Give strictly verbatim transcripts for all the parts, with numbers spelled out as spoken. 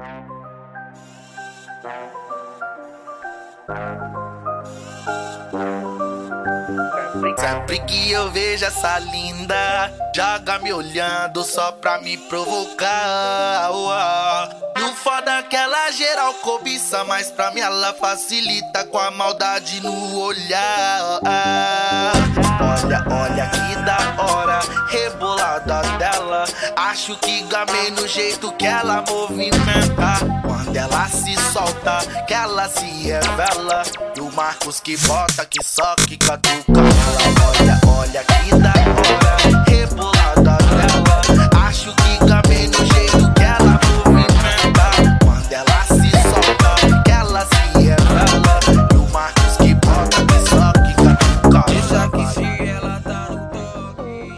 Sempre que eu vejo essa linda, joga me olhando só pra me provocar. No foda que ela geral cobiça, mas pra mim ela facilita com a maldade no olhar. Olha, olha que da hora, rebolada dela. Acho que gamei no jeito que ela movimenta. Quando ela se solta, que ela se revela. E o Marcos que bota, que só que catuca ela. Olha, olha que da hora, rebolada dela. Acho que gamei no jeito que ela movimenta. Quando ela se solta, que ela se revela. E o Marcos que bota, que só que catuca ela. Deixa que se ela tá no toque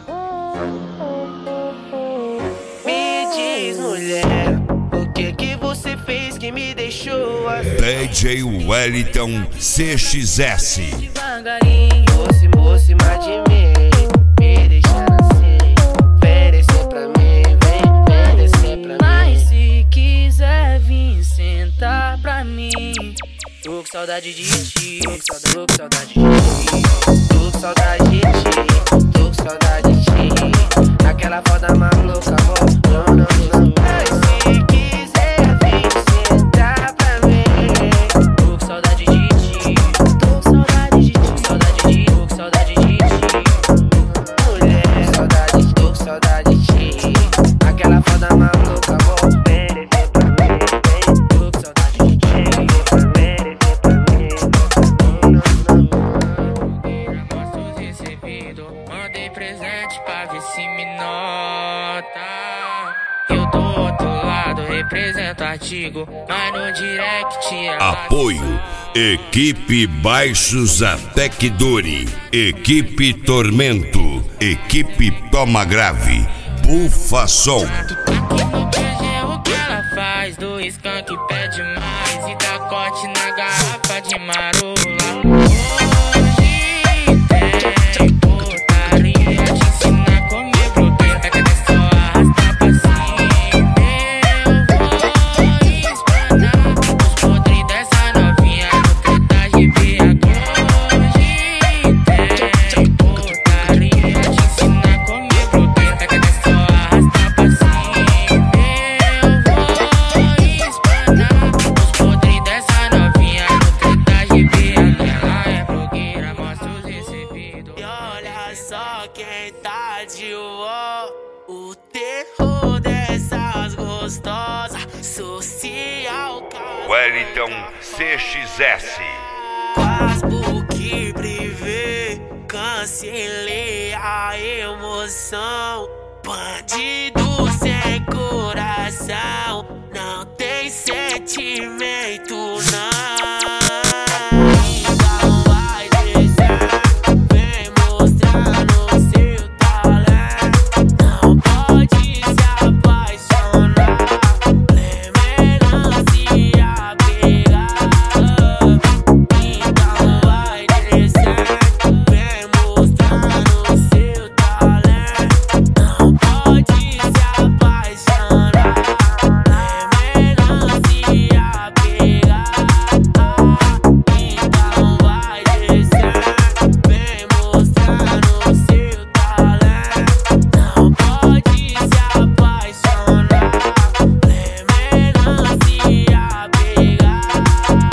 geral. Me diz, mulher, o que que você fez que me deixou assim? D J Wellington C X S. Devagarinho, se aproximar de mim, me deixando assim. Vem descer pra mim, vem, vem descer pra mim. Mas se quiser vir sentar pra mim, tô com saudade de ti, tô com saudade de ti, tô com saudade de ti, tô com saudade de ti. Aquela foda maluca, amor, não, não, não. Mas se quiser vir sentar pra mim, tô com saudade de ti, tô com saudade de ti, saudade de ti, tô com saudade de ti. Mulher, saudade, tô com saudade de ti. Aquela foda maluca, amor, vem descer pra mim, vem, tô com saudade de ti, vem descer pra mim. Nossos recebidos, mandei presente pra ver se me nota. Eu do outro lado represento artigo, mas no direct ela... Apoio Equipe Baixos Atec Dori, Equipe Tormento, Equipe Toma Grave, Bufa Som. Aqui no P G é o que ela faz, do skunk pede mais e dá corte na garrafa de marola. Hoje tem putaria, te ensina a comer bloqueira, é que só arrasta pra cima. Eu vou espanar os podres dessa novinha no treta de B H. Hoje tem putaria, te ensina a comer bloqueira, é que só arrasta pra cima. Eu vou espanar os podres dessa novinha no treta de B H. Ela é blogueira, mostra os recebidos. E olha só quem tá de ó, o terror dessas gostosas, social. Wellington C X S. Facebook privê, cancelei a emoção. Bandido sem coração, não tem sentimento não. Então vai descer, vem mostrar no seu talento. Não pode se apaixonar, nem melhor se apegar. Então vai descer, vem mostrar no seu talento. Não pode se apaixonar, nem melhor se apegar. Então vai descer, vem mostrar no seu talento. Não pode se apaixonar, nem melhor se apegar.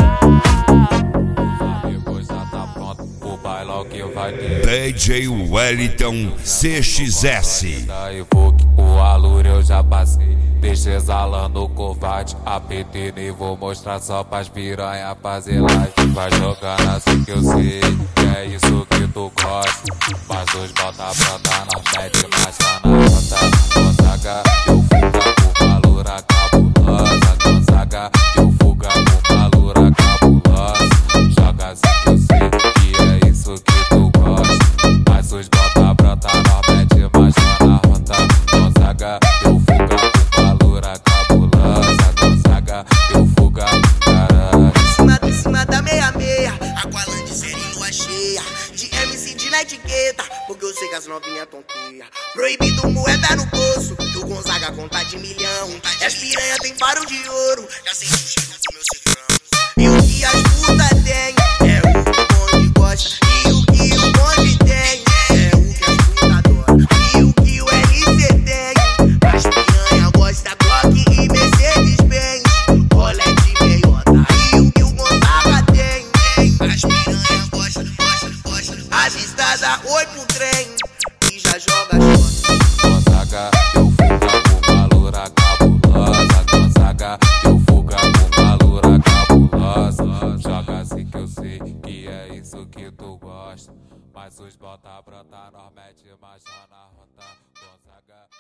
Depois já tá pronto o bailão que vai ter. D J Wellington C X S. Da Evoque, o Alura eu já passei. Deixa exalando o covarde, A P T nem vou mostrar só pras piranha fazer live. Vai jogando assim que eu sei, que é isso que tu gosta. Mas os bota pra dar na pede, mas tá na rota. Gonzaga, eu fuga com valura cabulosa. Gonzaga, eu fuga com valura cabulosa. Joga assim que eu sei, que é isso que tu gosta. Mas os bota brota na pede, mas tá na rota. Gonzaga, eu fuga com valura cabulosa. Gonzaga, eu fuga com caralho. Em cima, em cima da meia-meia, Aqualande série em lua cheia. De M C de na etiqueta, porque eu sei que as novinhas tonteia. Proibido moeda no bolso, que o Gonzaga conta de milhão. E as piranha tem faro de ouro. Já sente o cheiro do meu cifrão. E o que as puta tem é o que o bonde gosta. E o que o bonde tem é o que as puta adora. E o que o R C tem, as piranha gosta Glock e Mercedes-Benz, Rolete meiota. E o que o Gonzaga tem, as piranha gosta, gosta, gosta. As estradas oi pro trem e já joga shot. Gonzaga, eu fuga com uma loura cabulosa. Gonzaga, eu fuga com uma loura cabulosa. Joga assim que eu sei que é isso que tu gosta. Mas os bota brota, nós mete marcha na rota. Gonzaga.